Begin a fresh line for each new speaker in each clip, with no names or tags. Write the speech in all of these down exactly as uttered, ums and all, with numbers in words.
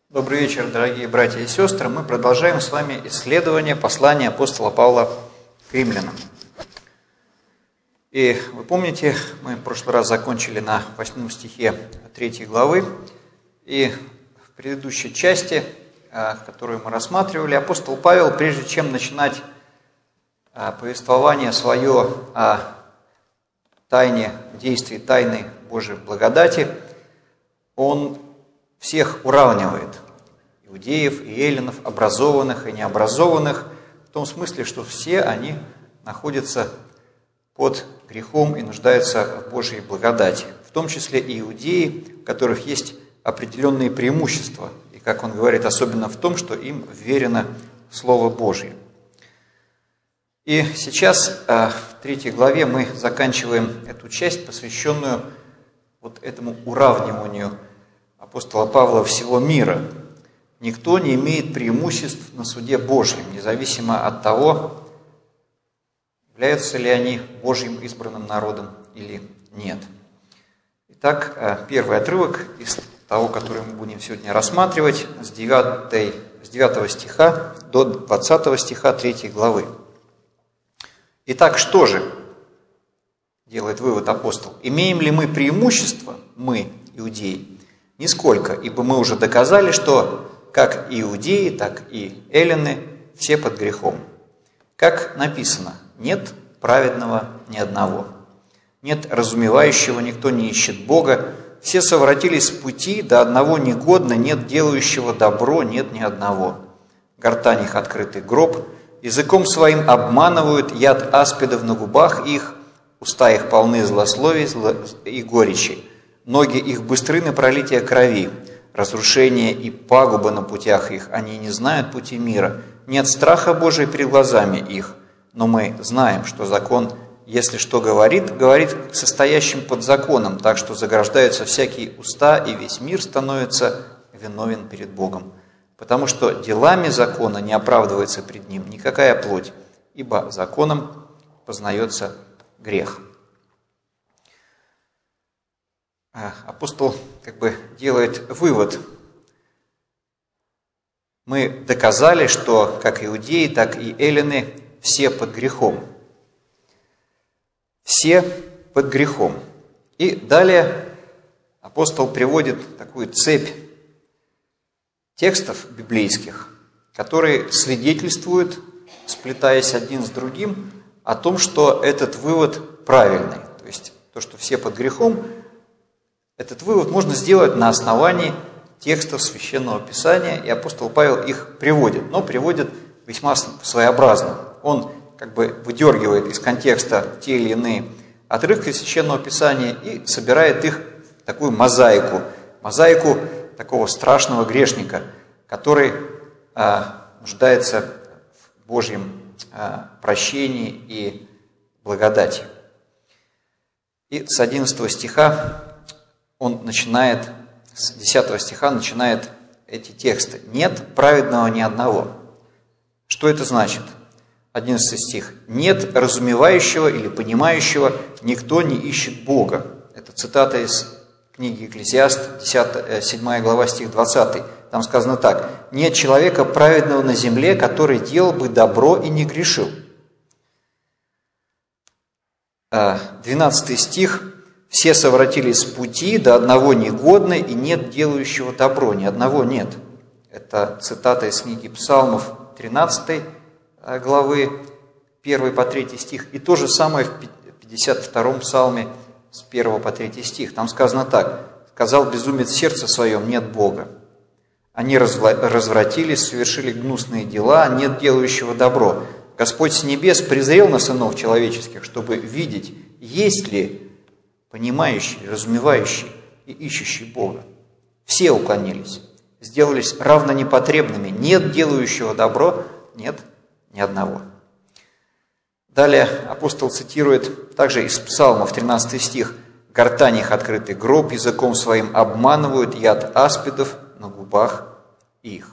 Добрый вечер, дорогие братья и сестры. Мы продолжаем с вами исследование послания апостола Павла к римлянам. И вы помните, мы в прошлый раз закончили на восьмом стихе третьей главы. И в предыдущей части, которую мы рассматривали, апостол Павел, прежде чем начинать повествование свое о тайне, действии тайны Божьей благодати, он всех уравнивает, иудеев и эллинов, образованных и необразованных, в том смысле, что все они находятся под грехом и нуждаются в Божьей благодати, в том числе и иудеи, у которых есть определенные преимущества, и, как он говорит, особенно в том, что им вверено Слово Божье. И сейчас в третьей главе мы заканчиваем эту часть, посвященную вот этому уравниванию апостола Павла всего мира. Никто не имеет преимуществ на суде Божьем, независимо от того, являются ли они Божьим избранным народом или нет. Итак, первый отрывок из того, который мы будем сегодня рассматривать, с девятого стиха до двадцатого стиха третьей главы. Итак, что же делает вывод апостол? Имеем ли мы преимущество, мы, иудеи? Нисколько, ибо мы уже доказали, что как иудеи, так и эллины все под грехом. Как написано, нет праведного ни одного. Нет разумевающего, никто не ищет Бога. Все совратились с пути, до одного негодно, нет делающего добро, нет ни одного. Гортань их открытый гроб, языком своим обманывают, яд аспидов на губах их, уста их полны злословий и горечи. Ноги их быстры на пролитие крови, разрушение и пагуба на путях их, они не знают пути мира, нет страха Божия перед глазами их. Но мы знаем, что закон, если что говорит, говорит к состоящим под законом, так что заграждаются всякие уста, и весь мир становится виновен перед Богом. Потому что делами закона не оправдывается пред ним никакая плоть, ибо законом познается грех. Апостол как бы делает вывод. Мы доказали, что как иудеи, так и эллины все под грехом. Все под грехом. И далее апостол приводит такую цепь текстов библейских, которые свидетельствуют, сплетаясь один с другим, о том, что этот вывод правильный. То есть то, что все под грехом, этот вывод можно сделать на основании текстов Священного Писания, и апостол Павел их приводит, но приводит весьма своеобразно. Он как бы выдергивает из контекста те или иные отрывки Священного Писания и собирает их в такую мозаику, мозаику такого страшного грешника, который а, нуждается в Божьем а, прощении и благодати. И с одиннадцатого стиха он начинает, с десятого стиха начинает эти тексты. Нет праведного ни одного. Что это значит? одиннадцатый стих. Нет разумевающего или понимающего, никто не ищет Бога. Это цитата из книги Экклесиаст, седьмая глава, стих двадцатый. Там сказано так. Нет человека праведного на земле, который делал бы добро и не грешил. двенадцатый стих. Все совратились с пути, до одного негодно, и нет делающего добро, ни одного нет. Это цитата из книги Псалмов тринадцатой главы, первый по третий стих. И то же самое в пятьдесят втором псалме с первого по третий стих. Там сказано так. «Сказал безумец в сердце своем, нет Бога. Они развратились, совершили гнусные дела, нет делающего добро. Господь с небес презрел на сынов человеческих, чтобы видеть, есть ли понимающий, разумевающий и ищущий Бога. Все уклонились, сделались равно непотребными, нет делающего добро, нет ни одного». Далее апостол цитирует также из Псалмов тринадцатый стих. «Гортань их открытый гроб, языком своим обманывают, яд аспидов на губах их».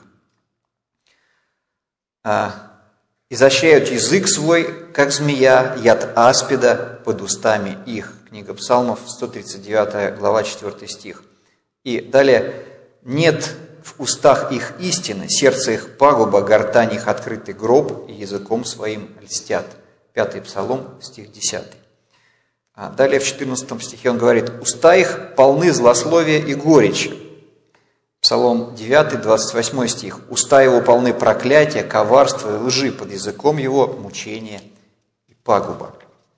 «Изощряют язык свой, как змея, яд аспида под устами их». Книга Псалмов, сто тридцать девятая глава, четвёртый стих. И далее. «Нет в в устах их истины, сердце их пагуба, гортань их открытый гроб, и языком своим льстят. Пятый Псалом, стих десятый. А далее в четырнадцатом стихе он говорит: «Уста их полны злословия и горечи». Псалом девятый, двадцать восьмой стих. «Уста его полны проклятия, коварства и лжи, под языком его мучения и пагуба».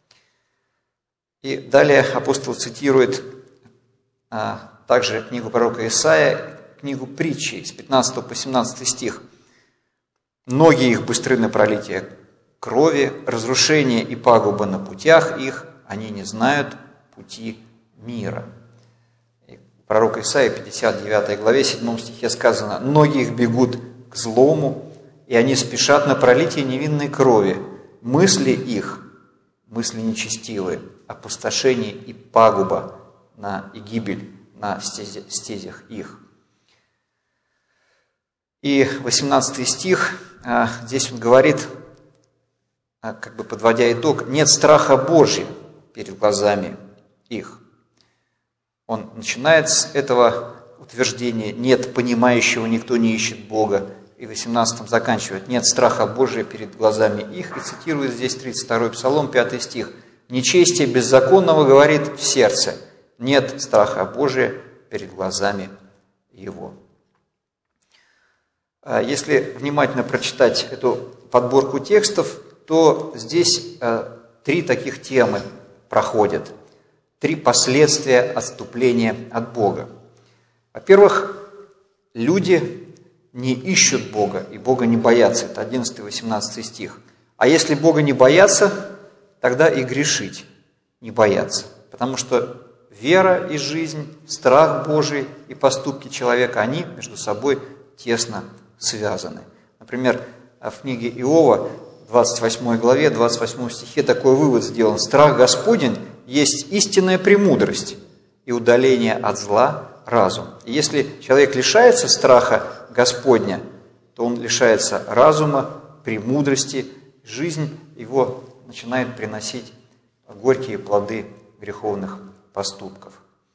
И далее апостол цитирует а, также книгу пророка Исаия, книгу притчи с пятнадцатого по семнадцатый стих. «Ноги их быстры на пролитие крови, разрушение и пагуба на путях их, они не знают пути мира». И пророк Исаия, пятьдесят девятой главе, седьмом стихе сказано: «Ноги их бегут к злому, и они спешат на пролитие невинной крови. Мысли их, мысли нечестивые, опустошение и пагуба на и гибель на стезях их». И восемнадцатый стих, здесь он говорит, как бы подводя итог: «Нет страха Божия перед глазами их». Он начинает с этого утверждения: «Нет понимающего, никто не ищет Бога». И восемнадцатым заканчивает: «Нет страха Божия перед глазами их». И цитирует здесь тридцать второй Псалом, пятый стих: «Нечестие беззаконного говорит в сердце, нет страха Божия перед глазами его». Если внимательно прочитать эту подборку текстов, то здесь три таких темы проходят, три последствия отступления от Бога. Во-первых, люди не ищут Бога, и Бога не боятся. Это одиннадцатый-восемнадцатый стих. А если Бога не боятся, тогда и грешить не боятся. Потому что вера и жизнь, страх Божий и поступки человека, они между собой тесно связаны. Например, в книге Иова, двадцать восьмой главе, двадцать восьмом стихе такой вывод сделан: «Страх Господень есть истинная премудрость, и удаление от зла разум». И если человек лишается страха Господня, то он лишается разума, премудрости, жизнь его начинает приносить горькие плоды греховных поступков.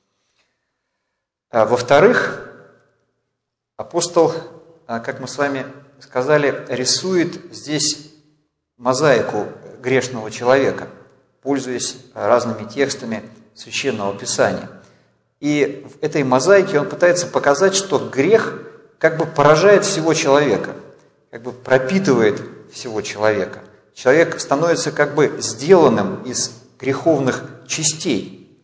А во-вторых, апостол, как мы с вами сказали, рисует здесь мозаику грешного человека, пользуясь разными текстами Священного Писания. И в этой мозаике он пытается показать, что грех как бы поражает всего человека, как бы пропитывает всего человека. Человек становится как бы сделанным из греховных частей.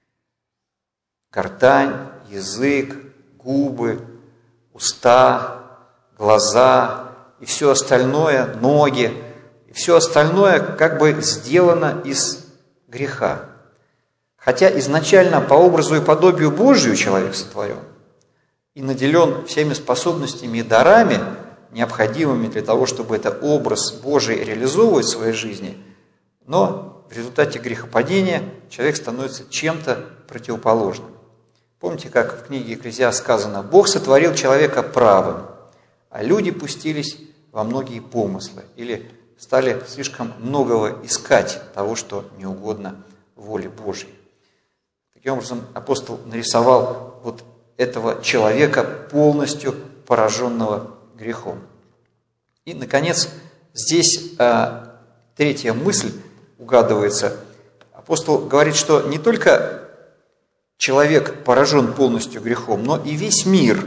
Гортань, язык, губы, уста, глаза и все остальное, ноги, и все остальное как бы сделано из греха. Хотя изначально по образу и подобию Божию человек сотворен и наделен всеми способностями и дарами, необходимыми для того, чтобы этот образ Божий реализовывать в своей жизни, но в результате грехопадения человек становится чем-то противоположным. Помните, как в книге Екклезиаст сказано: «Бог сотворил человека правым, а люди пустились во многие помыслы» или стали слишком многого искать того, что не угодно воле Божьей. Таким образом, апостол нарисовал вот этого человека, полностью пораженного грехом. И, наконец, здесь а, третья мысль угадывается. Апостол говорит, что не только человек поражен полностью грехом, но и весь мир,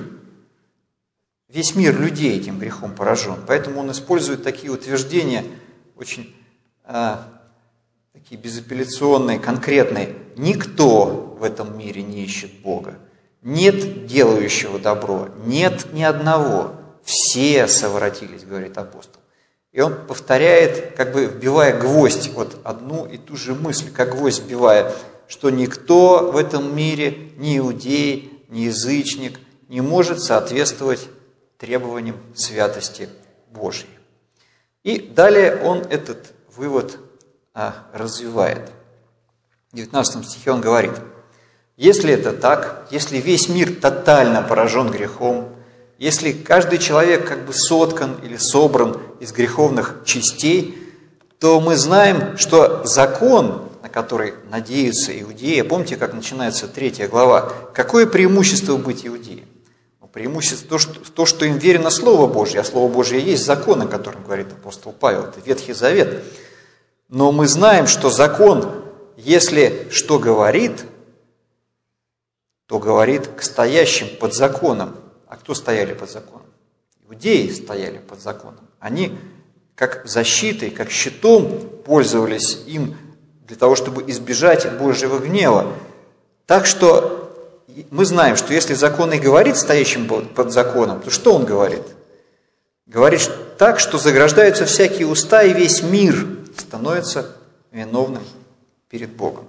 весь мир людей этим грехом поражен. Поэтому он использует такие утверждения, очень а, такие безапелляционные, конкретные. Никто в этом мире не ищет Бога. Нет делающего добро, нет ни одного. Все совратились, говорит апостол. И он повторяет, как бы вбивая гвоздь, вот одну и ту же мысль, как гвоздь вбивая, что никто в этом мире, ни иудей, ни язычник, не может соответствовать требованиям святости Божьей. И далее он этот вывод а, развивает. В девятнадцатом стихе он говорит: «Если это так, если весь мир тотально поражен грехом, если каждый человек как бы соткан или собран из греховных частей, то мы знаем, что закон, на который надеются иудеи, помните, как начинается третья глава, какое преимущество быть иудеем? преимущество то что, то, что им верено Слово Божье, а Слово Божье есть закон, о котором говорит апостол Павел, это Ветхий Завет. Но мы знаем, что закон, если что говорит, то говорит к стоящим под законом. А кто стояли под законом? Иудеи стояли под законом. Они как защитой, как щитом пользовались им для того, чтобы избежать Божьего гнева. Так что мы знаем, что если закон и говорит стоящим под законом, то что он говорит? Говорит так, что заграждаются всякие уста, и весь мир становится виновным перед Богом.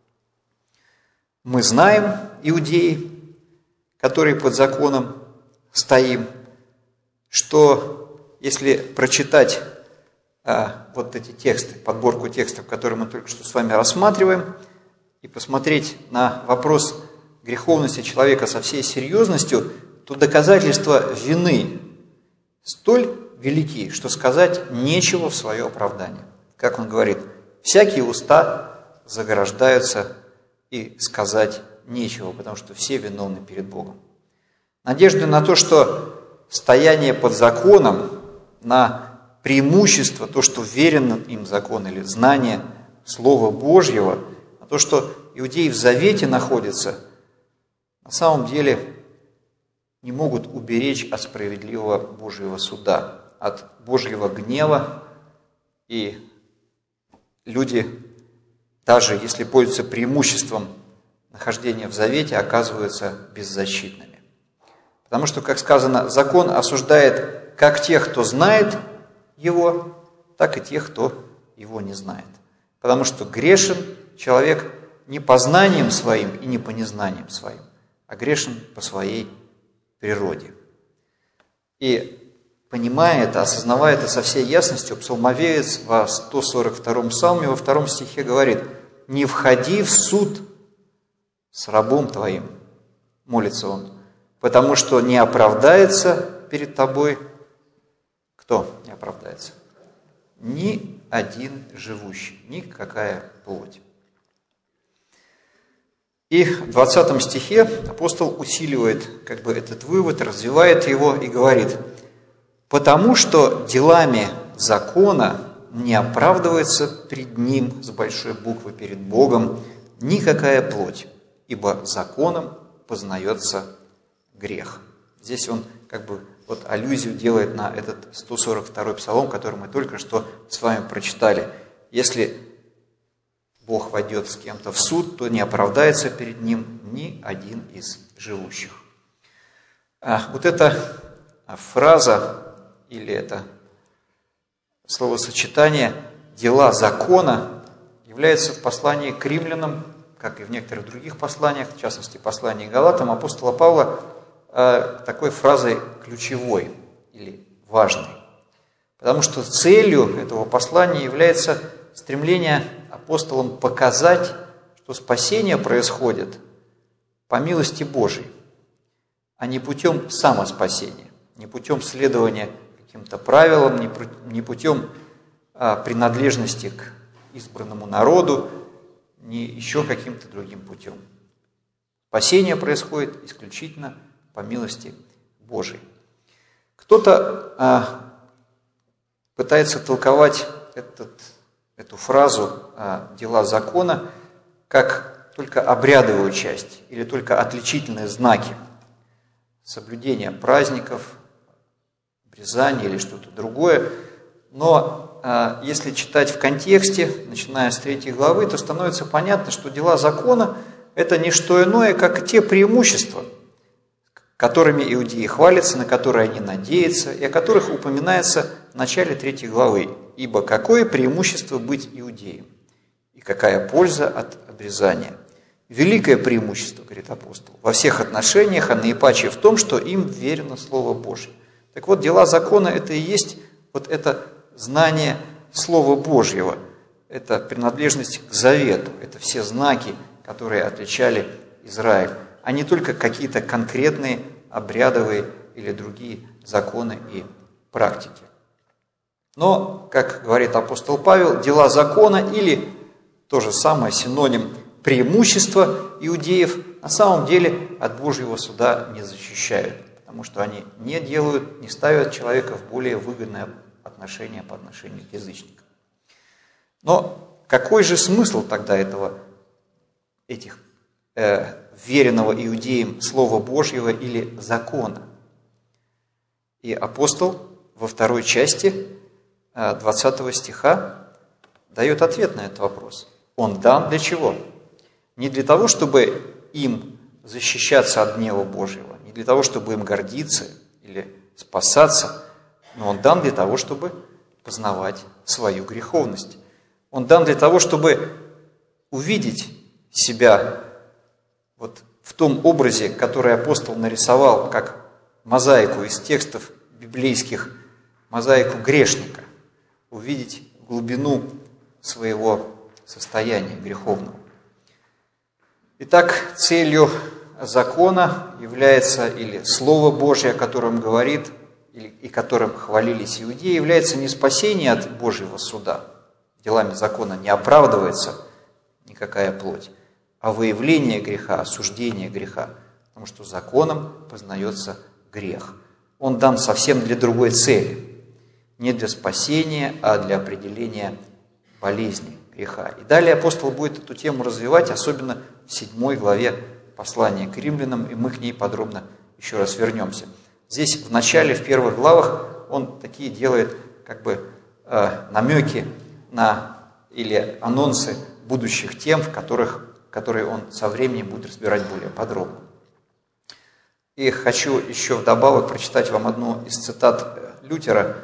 Мы знаем, иудеи, которые под законом стоим, что если прочитать а, вот эти тексты, подборку текстов, которые мы только что с вами рассматриваем, и посмотреть на вопрос греховности человека со всей серьезностью, то доказательства вины столь велики, что сказать нечего в свое оправдание. Как он говорит, всякие уста заграждаются, и сказать нечего, потому что все виновны перед Богом. Надежда на то, что стояние под законом, на преимущество, то, что верен им закон, или знание Слова Божьего, на то, что иудеи в завете находятся, на самом деле не могут уберечь от справедливого Божьего суда, от Божьего гнева, и люди, даже если пользуются преимуществом нахождения в завете, оказываются беззащитными. Потому что, как сказано, закон осуждает как тех, кто знает его, так и тех, кто его не знает. Потому что грешен человек не по знаниям своим и не по незнаниям своим, а грешен по своей природе. И понимая это, осознавая это со всей ясностью, псалмовеец во сто сорок втором псалме во втором стихе говорит: «Не входи в суд с рабом твоим», молится он, «потому что не оправдается перед тобой». Кто не оправдается? Ни один живущий, никакая плоть. И в двадцатом стихе апостол усиливает как бы этот вывод, развивает его и говорит: «Потому что делами закона не оправдывается пред ним, с большой буквы, перед Богом, никакая плоть, ибо законом познается грех». Здесь он как бы вот аллюзию делает на этот сто сорок второй псалом, который мы только что с вами прочитали. Если Бог войдет с кем-то в суд, то не оправдается перед ним ни один из живущих. А вот эта фраза или это словосочетание «дела закона» является в послании к римлянам, как и в некоторых других посланиях, в частности, послании к Галатам, апостола Павла, такой фразой ключевой или важной. Потому что целью этого послания является стремление апостолам показать, что спасение происходит по милости Божией, а не путем самоспасения, не путем следования каким-то правилам, не путем принадлежности к избранному народу, не еще каким-то другим путем. Спасение происходит исключительно по милости Божией. Кто-то а, пытается толковать этот, эту фразу а, «дела закона» как только обрядовую часть или только отличительные знаки соблюдения праздников, обрезания или что-то другое. Но а, если читать в контексте, начиная с третьей главы, то становится понятно, что дела закона – это не что иное, как те преимущества, которыми иудеи хвалятся, на которые они надеются, и о которых упоминается в начале третьей главы. «Ибо какое преимущество быть иудеем, и какая польза от обрезания? Великое преимущество, говорит апостол, во всех отношениях, а наипаче в том, что им верено Слово Божие». Так вот, дела закона – это и есть вот это знание Слова Божьего, это принадлежность к завету, это все знаки, которые отличали Израиль, а не только какие-то конкретные обрядовые или другие законы и практики. Но, как говорит апостол Павел, дела закона или то же самое синоним преимущества иудеев на самом деле от Божьего суда не защищают. потому что они не делают, не ставят человека в более выгодное отношение по отношению к язычникам. Но какой же смысл тогда этого, этих э, веренного иудеям Слова Божьего или закона? И апостол во второй части двадцатого стиха дает ответ на этот вопрос. Он дан для чего? Не для того, чтобы им защищаться от гнева Божьего, не для того, чтобы им гордиться или спасаться, но он дан для того, чтобы познавать свою греховность. Он дан для того, чтобы увидеть себя вот в том образе, который апостол нарисовал, как мозаику из текстов библейских, мозаику грешника, увидеть глубину своего состояния греховного. Итак, целью закона является, или Слово Божие, о котором говорит, или, и которым хвалились иудеи, является не спасение от Божьего суда. Делами закона не оправдывается никакая плоть, а выявление греха, осуждение греха, потому что законом познается грех. Он дан совсем для другой цели, не для спасения, а для определения болезни греха. И далее апостол будет эту тему развивать, особенно в седьмой главе послания к римлянам, и мы к ней подробно еще раз вернемся. Здесь в начале, в первых главах, он такие делает как бы э, намеки на или анонсы будущих тем, в которых, которые он со временем будет разбирать более подробно. И хочу еще вдобавок прочитать вам одну из цитат Лютера,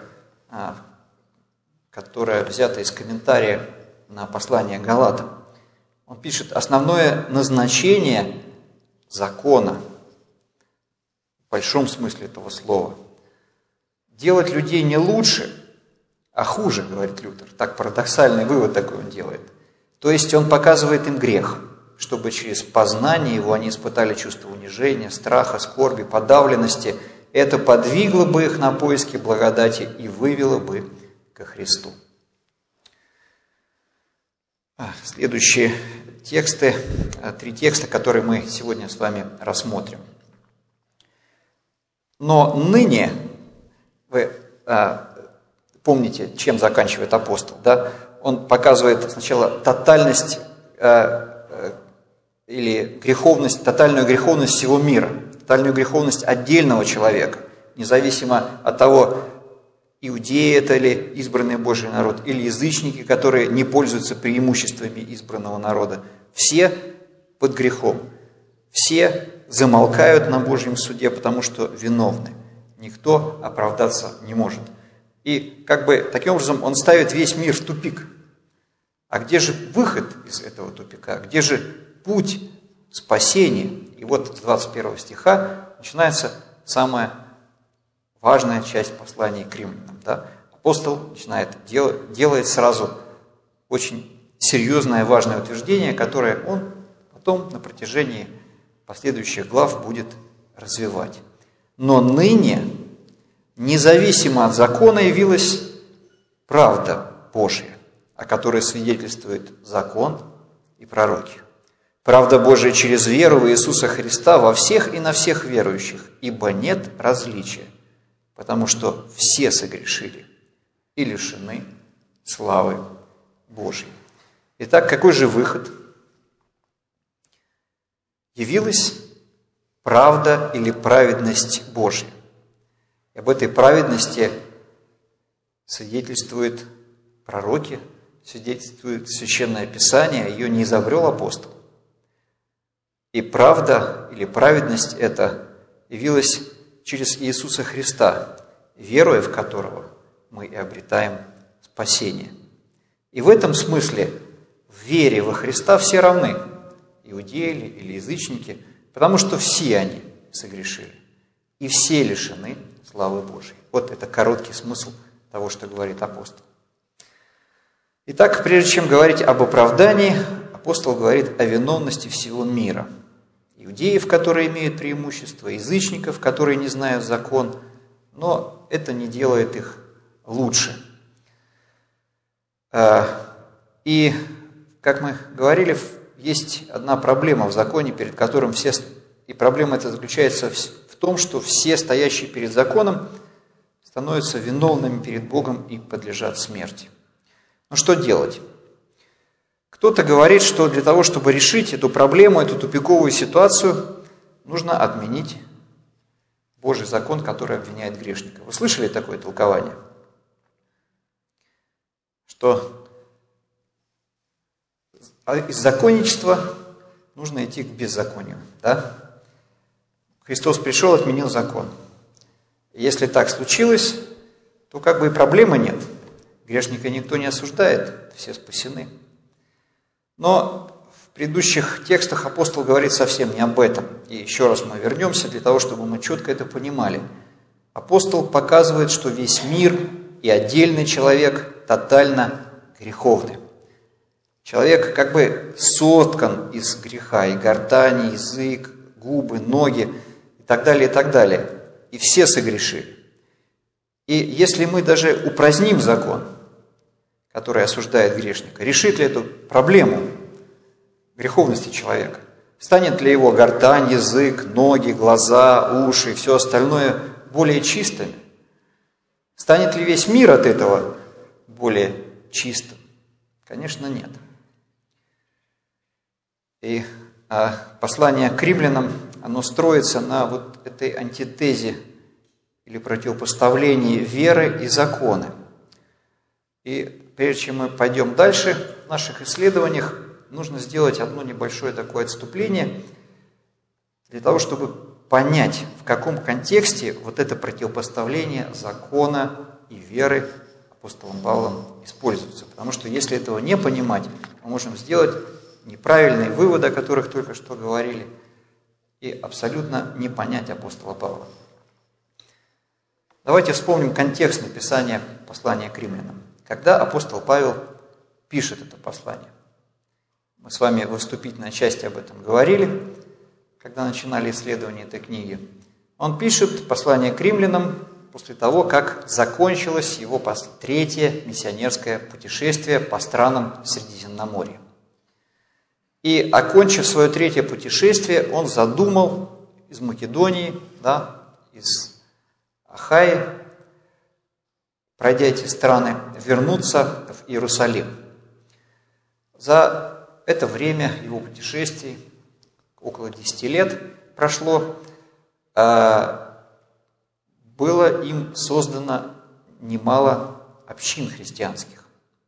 которая взята из комментария на послание Галатам. Он пишет: «Основное назначение закона, в большом смысле этого слова, делать людей не лучше, а хуже, говорит Лютер». Так парадоксальный вывод такой он делает. То есть он показывает им грех, чтобы через познание его они испытали чувство унижения, страха, скорби, подавленности. Это подвигло бы их на поиски благодати и вывело бы ко Христу. Следующие тексты, три текста, которые мы сегодня с вами рассмотрим. «Но ныне», вы а, помните, чем заканчивает апостол, да? Он показывает сначала тотальность а, а, или греховность, тотальную греховность всего мира, тотальную греховность отдельного человека, независимо от того, иудеи это ли избранный Божий народ, или язычники, которые не пользуются преимуществами избранного народа. Все под грехом, все замолкают на Божьем суде, потому что виновны. Никто оправдаться не может. И как бы таким образом он ставит весь мир в тупик. А где же выход из этого тупика? Где же путь спасения? И вот с двадцать первого стиха начинается самая важная часть послания к римлянам. Да? Апостол начинает делать, делает сразу очень серьезное, важное утверждение, которое он потом на протяжении последующих глав будет развивать. «Но ныне, независимо от закона, явилась правда Божья, о которой свидетельствует закон и пророки. Правда Божия через веру в Иисуса Христа во всех и на всех верующих, ибо нет различия, потому что все согрешили и лишены славы Божьей». Итак, какой же выход? Явилась правда или праведность Божья. И об этой праведности свидетельствуют пророки, свидетельствует Священное Писание, ее не изобрел апостол. И правда или праведность эта явилась через Иисуса Христа, веруя в которого мы и обретаем спасение. И в этом смысле в вере во Христа все равны, иудеи или язычники, потому что все они согрешили, и все лишены славы Божьей. Вот это короткий смысл того, что говорит апостол. Итак, прежде чем говорить об оправдании, апостол говорит о виновности всего мира. Иудеев, которые имеют преимущество, язычников, которые не знают закон, но это не делает их лучше. И, как мы говорили, есть одна проблема в законе, перед которым все... И проблема эта заключается в том, что все стоящие перед законом становятся виновными перед Богом и подлежат смерти. Но что делать? Кто-то говорит, что для того, чтобы решить эту проблему, эту тупиковую ситуацию, нужно отменить Божий закон, который обвиняет грешника. Вы слышали такое толкование? Что из законничества нужно идти к беззаконию. Да? Христос пришел, отменил закон. Если так случилось, то как бы и проблемы нет. Грешника никто не осуждает, все спасены. Но в предыдущих текстах апостол говорит совсем не об этом. И еще раз мы вернемся для того, чтобы мы четко это понимали. Апостол показывает, что весь мир и отдельный человек тотально греховны. Человек как бы соткан из греха, и гортани, язык, губы, ноги и так далее, и так далее. И все согрешили. И если мы даже упраздним закон, который осуждает грешника, решит ли эту проблему греховности человека? Станет ли его гортань, язык, ноги, глаза, уши и все остальное более чистыми? Станет ли весь мир от этого более чистым? Конечно, нет. И а, послание к римлянам, оно строится на вот этой антитезе или противопоставлении веры и закона. И прежде чем мы пойдем дальше в наших исследованиях, нужно сделать одно небольшое такое отступление для того, чтобы понять, в каком контексте вот это противопоставление закона и веры апостолом Павлом используется. Потому что если этого не понимать, мы можем сделать неправильные выводы, о которых только что говорили, и абсолютно не понять апостола Павла. Давайте вспомним контекст написания послания к римлянам. Когда апостол Павел пишет это послание? Мы с вами в вступительной части об этом говорили, когда начинали исследование этой книги. Он пишет послание к римлянам после того, как закончилось его третье миссионерское путешествие по странам Средиземноморья. И, окончив свое третье путешествие, он задумал из Македонии, да, из Ахаи, пройдя эти страны, вернуться в Иерусалим. За это время его путешествий, около десяти лет прошло, было им создано немало общин христианских.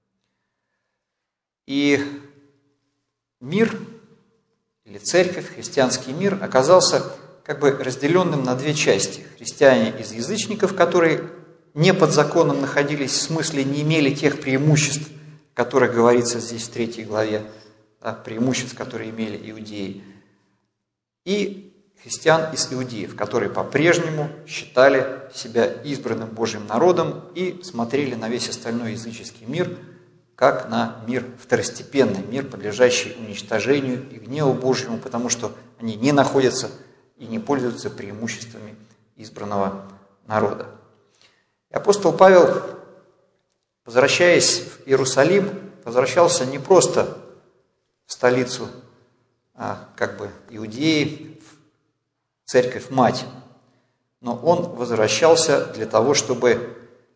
И мир, или церковь, христианский мир, оказался как бы разделенным на две части. Христиане из язычников, которые не под законом находились, в смысле не имели тех преимуществ, о которых говорится здесь в третьей главе, да, преимуществ, которые имели иудеи, и христиан из иудеев, которые по-прежнему считали себя избранным Божьим народом и смотрели на весь остальной языческий мир как на мир второстепенный, мир, подлежащий уничтожению и гневу Божьему, потому что они не находятся и не пользуются преимуществами избранного народа. И апостол Павел, возвращаясь в Иерусалим, возвращался не просто в столицу а, как бы Иудеи, в церковь-мать, но он возвращался для того, чтобы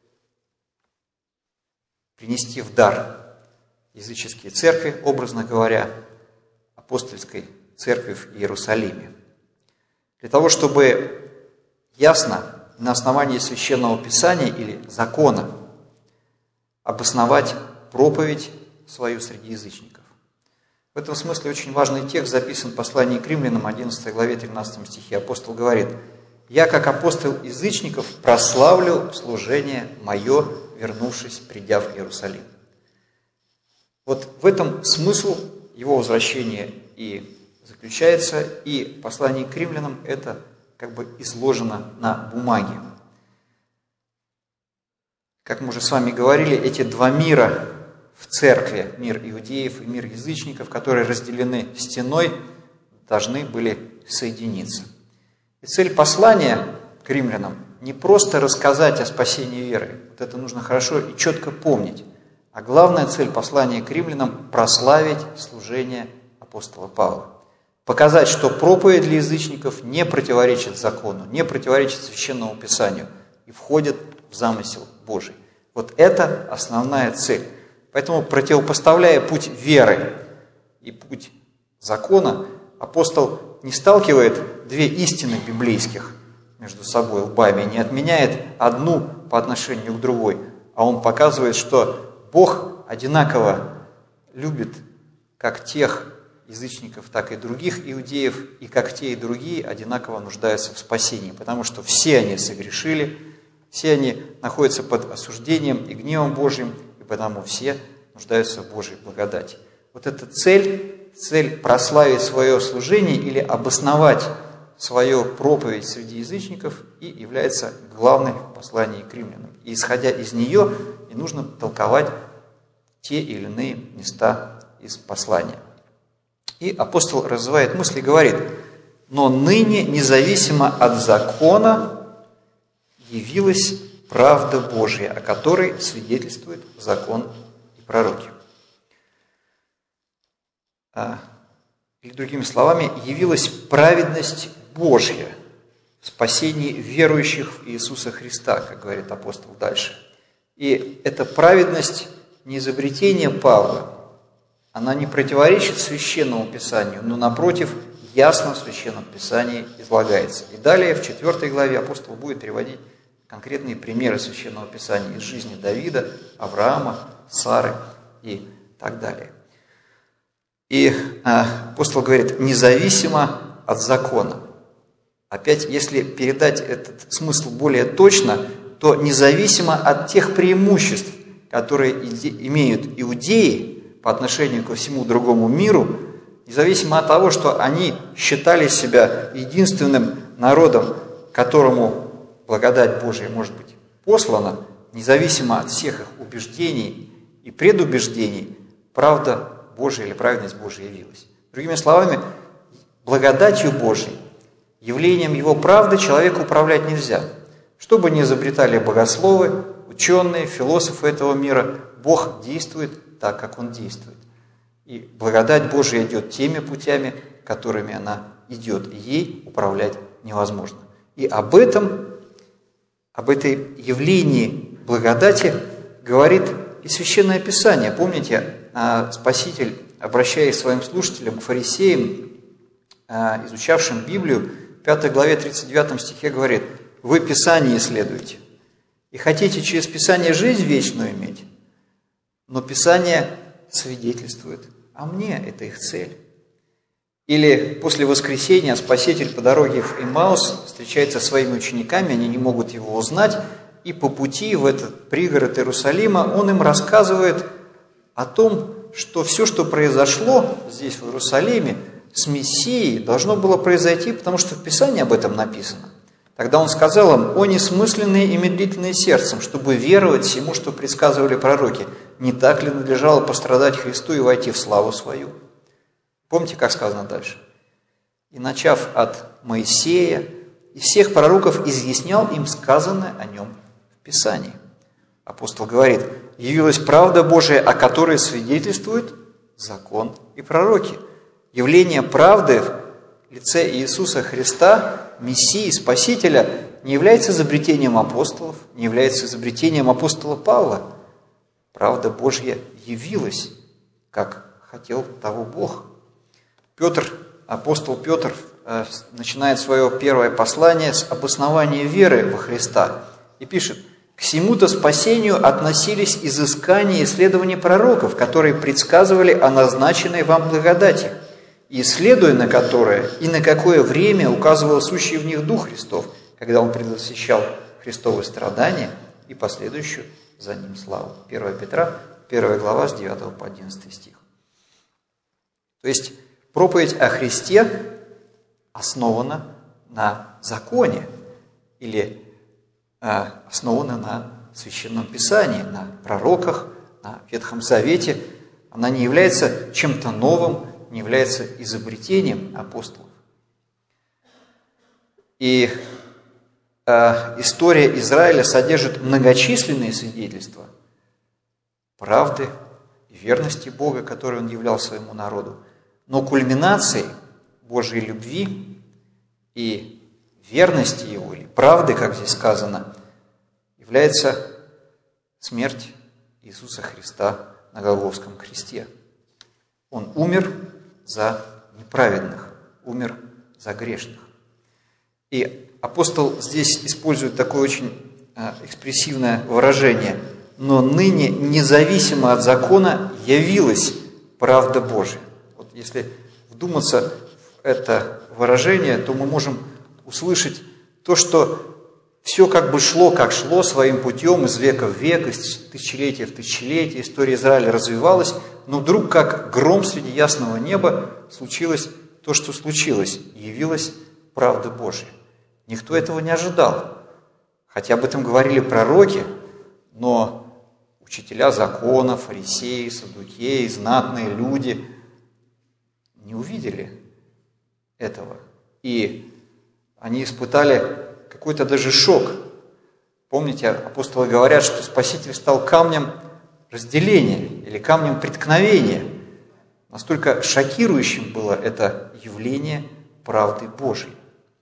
принести в дар языческие церкви, образно говоря, апостольской церкви в Иерусалиме. Для того, чтобы ясно на основании Священного Писания или закона обосновать проповедь свою среди язычников. В этом смысле очень важный текст записан в послании к римлянам, одиннадцатой главе, тринадцатом стихе. Апостол говорит: «Я, как апостол язычников, прославлю служение мое, вернувшись, придя в Иерусалим». Вот в этом смысл его возвращения и заключается, и послание к римлянам это как бы изложено на бумаге. Как мы уже с вами говорили, эти два мира в церкви, мир иудеев и мир язычников, которые разделены стеной, должны были соединиться. И цель послания к римлянам не просто рассказать о спасении веры, вот это нужно хорошо и четко помнить, а главная цель послания к римлянам – прославить служение апостола Павла. показать, что проповедь для язычников не противоречит закону, не противоречит Священному Писанию и входит в замысел Божий. Вот это основная цель. Поэтому, противопоставляя путь веры и путь закона, апостол не сталкивает две истины библейских между собой лбами, не отменяет одну по отношению к другой, а он показывает, что Бог одинаково любит как тех язычников, так и других иудеев, и как те и другие одинаково нуждаются в спасении, потому что все они согрешили, все они находятся под осуждением и гневом Божьим, и потому все нуждаются в Божьей благодати. Вот эта цель, цель прославить свое служение или обосновать свою проповедь среди язычников и является главной в послании к римлянам. И исходя из нее и нужно толковать те или иные места из послания. И апостол развивает мысль и говорит: «Но ныне, независимо от закона, явилась правда Божья, о которой свидетельствует закон и пророки». Или другими словами, явилась праведность Божья в спасении верующих в Иисуса Христа, как говорит апостол дальше. И эта праведность не изобретение Павла, она не противоречит Священному Писанию, но, напротив, ясно в Священном Писании излагается. И далее, в четвертой главе, апостол будет приводить конкретные примеры Священного Писания из жизни Давида, Авраама, Сары и так далее. И апостол говорит: независимо от закона. Опять, если передать этот смысл более точно, то независимо от тех преимуществ, которые имеют иудеи по отношению ко всему другому миру, независимо от того, что они считали себя единственным народом, которому благодать Божия может быть послана, независимо от всех их убеждений и предубеждений, правда Божия или праведность Божия явилась. Другими словами, благодатью Божией, явлением Его правды человеку управлять нельзя. Что бы ни изобретали богословы, ученые, философы этого мира, Бог действует так, как Он действует. И благодать Божия идет теми путями, которыми она идет, и ей управлять невозможно. И об этом, об этой явлении благодати говорит и Священное Писание. Помните, Спаситель, обращаясь к своим слушателям, к фарисеям, изучавшим Библию, в пятой главе тридцать девятом стихе говорит: «Вы Писание исследуете, и хотите через Писание жизнь вечную иметь, но Писание свидетельствует о мне, это их цель». Или после воскресения Спаситель по дороге в Эмаус встречается со своими учениками, они не могут его узнать, и по пути в этот пригород Иерусалима он им рассказывает о том, что все, что произошло здесь, в Иерусалиме, с Мессией, должно было произойти, потому что в Писании об этом написано. Тогда он сказал им: «О несмысленные и медлительные сердцем, чтобы веровать всему, что предсказывали пророки, не так ли надлежало пострадать Христу и войти в славу свою?» Помните, как сказано дальше? «И, начав от Моисея и всех пророков, изъяснял им сказанное о нем в Писании». Апостол говорит: «Явилась правда Божия, о которой свидетельствуют закон и пророки». Явление правды в лице Иисуса Христа, Мессии, Спасителя, не является изобретением апостолов, не является изобретением апостола Павла. Правда Божья явилась, как хотел того Бог. Петр, апостол Петр, начинает свое первое послание с обоснования веры во Христа и пишет: «К сему-то спасению относились изыскания и исследования пророков, которые предсказывали о назначенной вам благодати, и исследуя на которое и на какое время указывал сущий в них Дух Христов, когда Он предвосхищал Христовы страдания и последующую за Ним славу». первое Петра, первая глава, с девятого по одиннадцатый стих. То есть проповедь о Христе основана на законе или э, основана на Священном Писании, на пророках, на Ветхом Завете. Она не является чем-то новым, не является изобретением апостолов. И э, история Израиля содержит многочисленные свидетельства правды и верности Бога, которой Он являл своему народу. Но кульминацией Божьей любви и верности Его, или правды, как здесь сказано, является смерть Иисуса Христа на Голгофском кресте. Он умер за неправедных, умер за грешных. И апостол здесь использует такое очень экспрессивное выражение: «Но ныне, независимо от закона, явилась правда Божия». Вот если вдуматься в это выражение, то мы можем услышать то, что все как бы шло, как шло своим путем из века в век, из тысячелетия в тысячелетие, история Израиля развивалась, но вдруг, как гром среди ясного неба, случилось то, что случилось, явилась правда Божия. Никто этого не ожидал, хотя об этом говорили пророки, но учителя закона, фарисеи, саддукеи, знатные люди не увидели этого. И они испытали какой-то даже шок. Помните, апостолы говорят, что Спаситель стал камнем разделения или камнем преткновения. Настолько шокирующим было это явление правды Божией.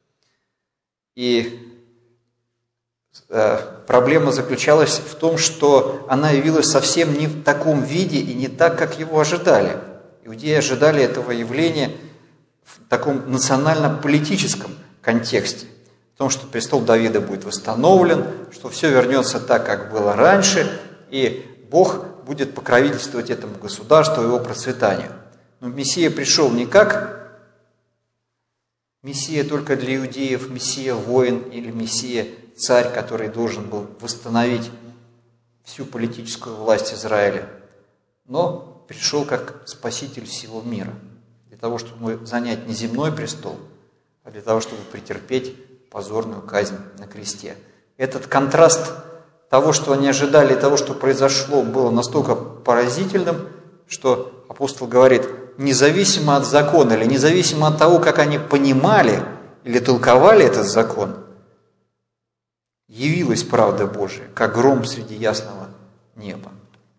И э, проблема заключалась в том, что она явилась совсем не в таком виде и не так, как его ожидали. Иудеи ожидали этого явления в таком национально-политическом контексте. В том, что престол Давида будет восстановлен, что все вернется так, как было раньше, и Бог будет покровительствовать этому государству и его процветанию. Но Мессия пришел не как Мессия только для иудеев, Мессия воин или Мессия царь, который должен был восстановить всю политическую власть Израиля, но пришел как Спаситель всего мира, для того, чтобы занять не земной престол, а для того, чтобы претерпеть позорную казнь на кресте. Этот контраст того, что они ожидали, и того, что произошло, было настолько поразительным, что апостол говорит: независимо от закона или независимо от того, как они понимали или толковали этот закон, явилась правда Божия, как гром среди ясного неба.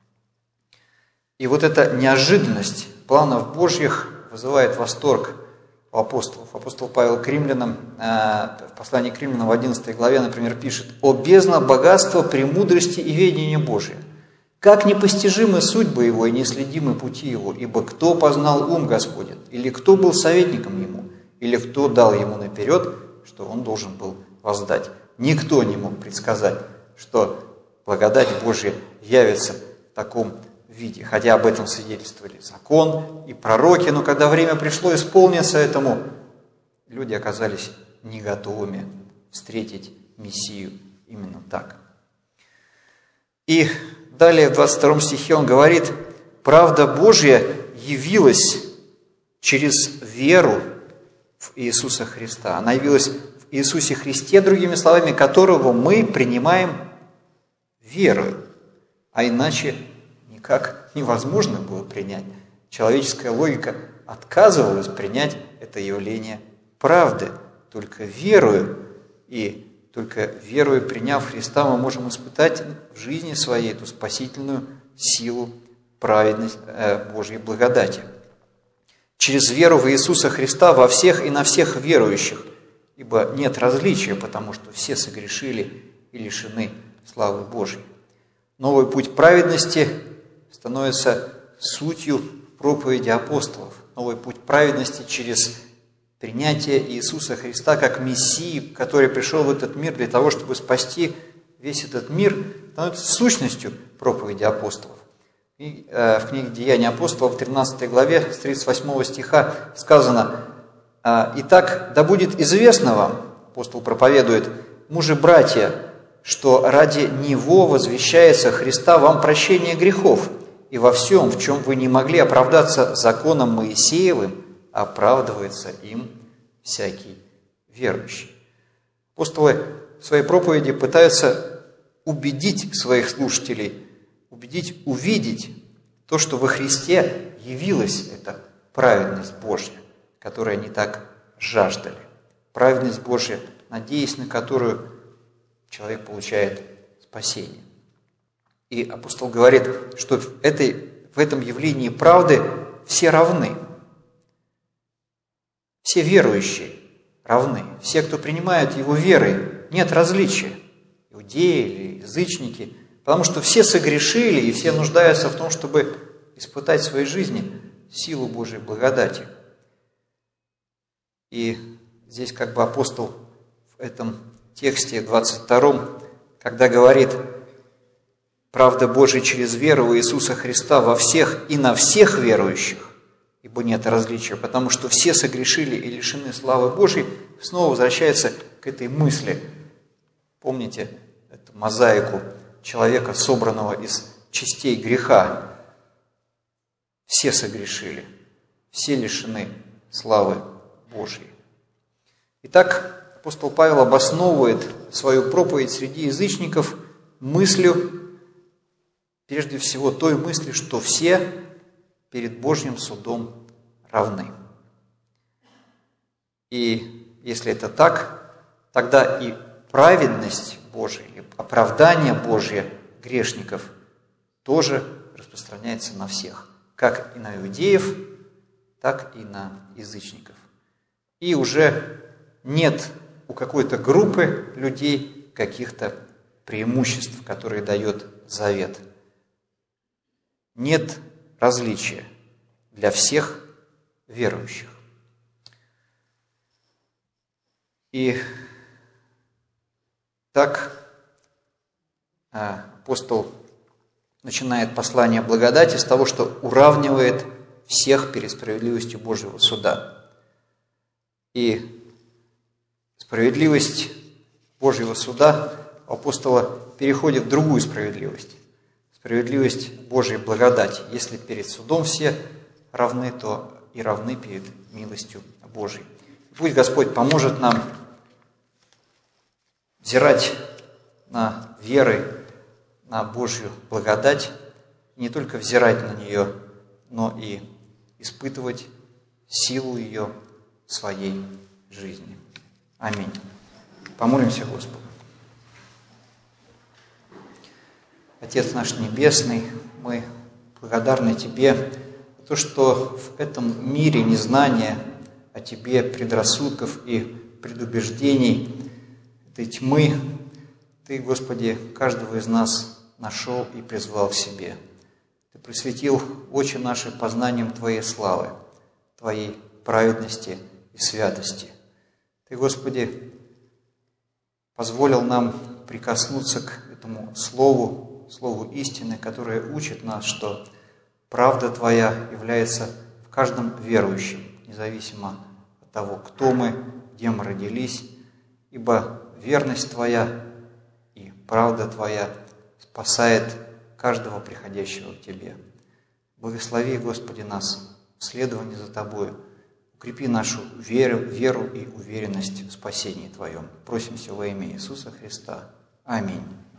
И вот эта неожиданность планов Божьих вызывает восторг у апостолов. Апостол Павел к римлянам, в послании к римлянам в одиннадцатой главе, например, пишет: «О бездна богатства, премудрости и ведения Божия! Как непостижимы судьбы Его и неследимы пути Его, ибо кто познал ум Господень, или кто был советником Ему, или кто дал Ему наперед, что Он должен был воздать?» Никто не мог предсказать, что благодать Божия явится в таком виде, хотя об этом свидетельствовали закон и пророки, но когда время пришло исполниться этому, люди оказались не готовыми встретить Мессию именно так. И далее в двадцать втором стихе он говорит: «Правда Божья явилась через веру в Иисуса Христа». Она явилась в Иисусе Христе, другими словами, которого мы принимаем верою, а иначе никак невозможно было принять. Человеческая логика отказывалась принять это явление правды. Только верою, и только верою, приняв Христа, мы можем испытать в жизни своей эту спасительную силу праведности, э, Божьей благодати. Через веру в Иисуса Христа во всех и на всех верующих, ибо нет различия, потому что все согрешили и лишены славы Божьей. Новый путь праведности становится сутью проповеди апостолов. Новый путь праведности через принятие Иисуса Христа как Мессии, который пришел в этот мир для того, чтобы спасти весь этот мир, становится сущностью проповеди апостолов. И э, в книге «Деяния апостолов» в тринадцатой главе с тридцать восьмого стиха сказано: «Итак, да будет известно вам, — апостол проповедует, — мужи-братья, что ради Него возвещается Христа вам прощение грехов, и во всем, в чем вы не могли оправдаться законом Моисеевым, оправдывается им всякий верующий». Апостолы в своей проповеди пытаются убедить своих слушателей, убедить, увидеть то, что во Христе явилась эта праведность Божья, которой они так жаждали. Праведность Божья, надеясь на которую человек получает спасение. И апостол говорит, что в, этой, в этом явлении правды все равны. все верующие равны. Все, кто принимает Его верой, нет различия. Иудеи или язычники. Потому что все согрешили и все нуждаются в том, чтобы испытать в своей жизни силу Божьей благодати. И здесь как бы апостол в этом тексте двадцать втором, когда говорит: «Правда Божия через веру в Иисуса Христа во всех и на всех верующих, ибо нет различия», потому что все согрешили и лишены славы Божьей, снова возвращается к этой мысли. Помните эту мозаику человека, собранного из частей греха? Все согрешили, все лишены славы Божьей. Итак, апостол Павел обосновывает свою проповедь среди язычников мыслью, прежде всего той мыслью, что все перед Божьим судом равны. И если это так, тогда и праведность Божия, и оправдание Божье грешников тоже распространяется на всех, как и на иудеев, так и на язычников. И уже нет у какой-то группы людей каких-то преимуществ, которые дает завет. Нет различия для всех верующих. И так апостол начинает послание благодати с того, что уравнивает всех перед справедливостью Божьего суда. И справедливость Божьего суда у апостола переходит в другую справедливость. Справедливость Божьей благодати. Если перед судом все равны, то и равны перед милостью Божьей. Пусть Господь поможет нам взирать на веры, на Божью благодать, не только взирать на нее, но и испытывать силу ее в своей жизни. Аминь. Помолимся Господу. Отец наш Небесный, мы благодарны Тебе за то, что в этом мире незнания о Тебе, предрассудков и предубеждений, этой тьмы, Ты, Господи, каждого из нас нашел и призвал к себе. Ты просветил очи наши познанием Твоей славы, Твоей праведности и святости. Ты, Господи, позволил нам прикоснуться к этому Слову, Слову истины, которое учит нас, что правда Твоя является в каждом верующем, независимо от того, кто мы, где мы родились, ибо верность Твоя и правда Твоя спасает каждого приходящего к Тебе. Благослови, Господи, нас в следовании за Тобою. Укрепи нашу веру, веру и уверенность в спасении Твоем. Просимся во имя Иисуса Христа. Аминь.